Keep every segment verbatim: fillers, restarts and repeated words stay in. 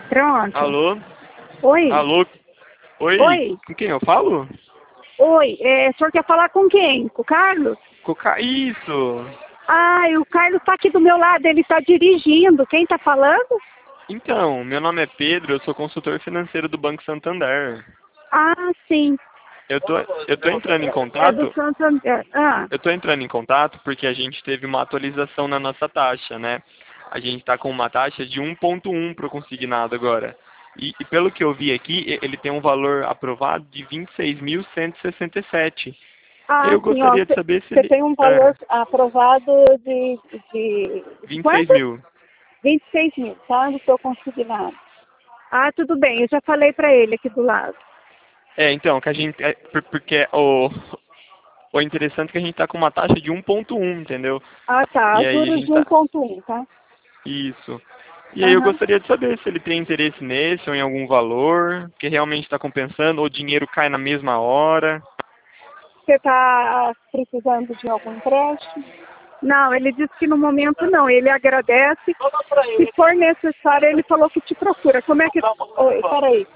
Pronto. Alô? Oi. Alô? Oi? Oi. Com quem eu falo? Oi. É, o senhor quer falar com quem? Com o Carlos? Com o Ca... Isso. Ah, o Carlos está aqui do meu lado, ele está dirigindo. Quem está falando? Então, meu nome é Pedro, eu sou consultor financeiro do Banco Santander. Ah, sim. Eu tô, eu tô entrando em É do contato, Santander. Ah, eu tô entrando em contato porque a gente teve uma atualização na nossa taxa, né? A gente está com uma taxa de um ponto um para o consignado agora. E, e pelo que eu vi aqui, e- ele tem um valor aprovado de vinte e seis mil cento e sessenta e sete. ah Eu sim, ó. gostaria de saber se Você ele... tem um Ah, valor aprovado de, de, de vinte e seis quanto? mil. vinte e seis mil, tá? Do seu consignado. Ah, tudo bem, eu já falei para ele aqui do lado. É, então, que a gente... é, por- porque o, o interessante é que a gente está com uma taxa de um ponto um, entendeu? Ah, tá. E aí a Juros gente de um tá... ponto um, tá? Isso. E aí eu Aham. gostaria de saber se ele tem interesse nesse ou em algum valor, que realmente está compensando, ou o dinheiro cai na mesma hora. Você está precisando de algum empréstimo? Não, ele disse que no momento não. Ele agradece. Se for necessário, ele falou que te procura. Como é que... Oi, peraí.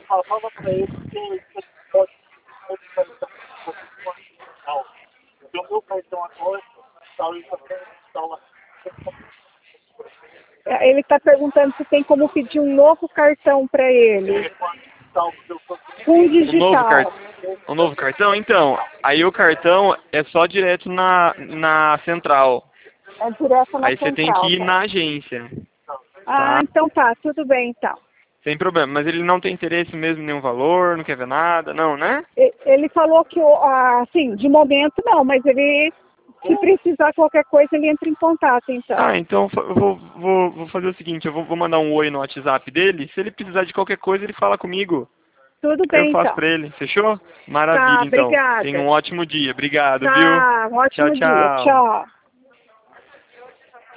É, ele está perguntando se tem como pedir um novo cartão para ele. Um Um novo, car... digital. um novo cartão? Então, aí o cartão é só direto na, na central. É direto na Aí você tem central, que ir tá? na agência, Ah, tá? então tá. Tudo bem, então. Sem problema. Mas ele não tem interesse mesmo em nenhum valor, não quer ver nada, não, né? E- Ele falou que, o- ah, assim, de momento não, mas ele, se precisar qualquer coisa, ele entra em contato, então. Ah, então fa- eu vou, vou, vou fazer o seguinte, eu vou, vou mandar um oi no WhatsApp dele. Se ele precisar de qualquer coisa, ele fala comigo. Tudo Aí eu bem, faço então. pra ele, fechou? Tá, Maravilha, então. Tenha um obrigada. ótimo dia. Obrigado, viu? Tá, um Tchau, ótimo dia. tchau. Tchau.